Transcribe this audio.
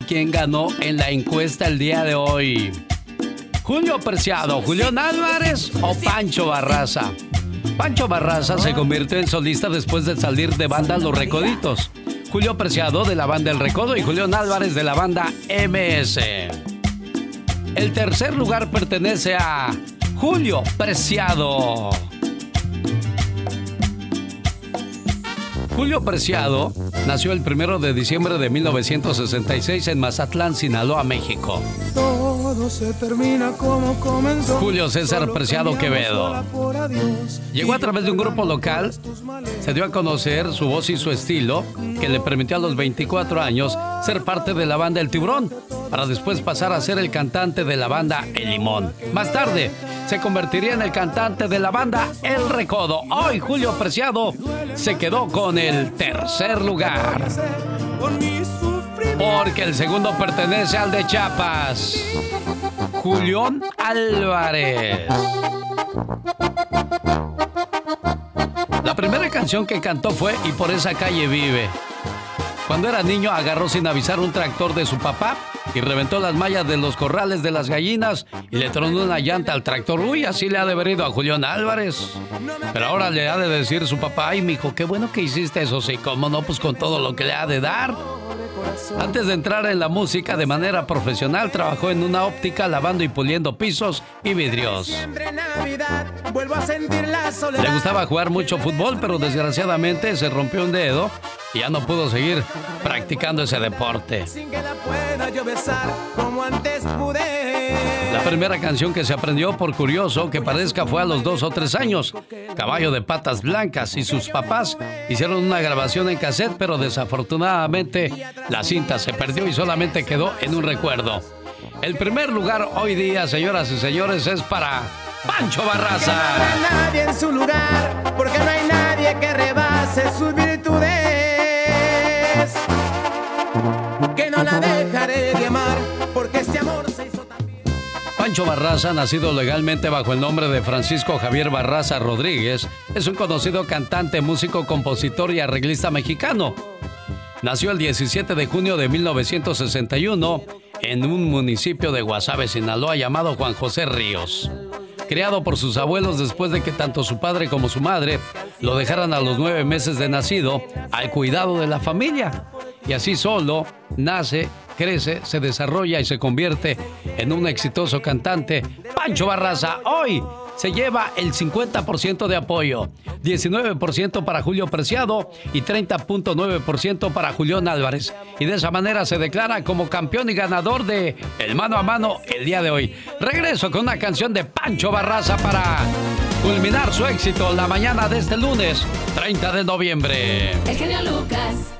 quién ganó en la encuesta el día de hoy. Julio Preciado, Julián Álvarez o Pancho Barraza. Pancho Barraza se convirtió en solista después de salir de banda Los Recoditos. Julio Preciado de la banda El Recodo y Julián Álvarez de la banda MS. El tercer lugar pertenece a Julio Preciado. Julio Preciado nació el 1 de diciembre de 1966 en Mazatlán, Sinaloa, México. Todo se termina como comenzó. Julio César Preciado Quevedo. Llegó a través de un grupo local, se dio a conocer su voz y su estilo, que le permitió a los 24 años ser parte de la banda El Tiburón, para después pasar a ser el cantante de la banda El Limón. Más tarde, se convertiría en el cantante de la banda El Recodo. Hoy Julio Preciado se quedó con el tercer lugar, porque el segundo pertenece al de Chiapas, Julián Álvarez. La primera canción que cantó fue Y por esa calle vive. Cuando era niño agarró sin avisar un tractor de su papá y reventó las mallas de los corrales de las gallinas y le tronó una llanta al tractor. Uy, así le ha de haber ido a Julián Álvarez. Pero ahora le ha de decir su papá: ay, mijo, qué bueno que hiciste eso. Sí, cómo no, pues con todo lo que le ha de dar. Antes de entrar en la música de manera profesional, trabajó en una óptica lavando y puliendo pisos y vidrios. Le gustaba jugar mucho fútbol, pero desgraciadamente se rompió un dedo y ya no pudo seguir practicando ese deporte. La primera canción que se aprendió, por curioso que parezca, fue a los 2 o 3 años. Caballo de patas blancas, y sus papás hicieron una grabación en cassette, pero desafortunadamente la cinta se perdió y solamente quedó en un recuerdo. El primer lugar hoy día, señoras y señores, es para Pancho Barraza. No hay nadie en su lugar, porque no hay nadie que rebase sus virtudes. Que no la dejaré de amar, porque este amor se hizo tan bien. Pancho Barraza, nacido legalmente bajo el nombre de Francisco Javier Barraza Rodríguez, es un conocido cantante, músico, compositor y arreglista mexicano. Nació el 17 de junio de 1961 en un municipio de Guasave, Sinaloa, llamado Juan José Ríos. Criado por sus abuelos después de que tanto su padre como su madre lo dejaran a los 9 meses de nacido al cuidado de la familia. Y así solo nace, crece, se desarrolla y se convierte en un exitoso cantante. Pancho Barraza hoy se lleva el 50% de apoyo, 19% para Julio Preciado y 30.9% para Julián Álvarez. Y de esa manera se declara como campeón y ganador de el mano a mano el día de hoy. Regreso con una canción de Pancho Barraza para culminar su éxito la mañana de este lunes 30 de noviembre. El genio Lucas.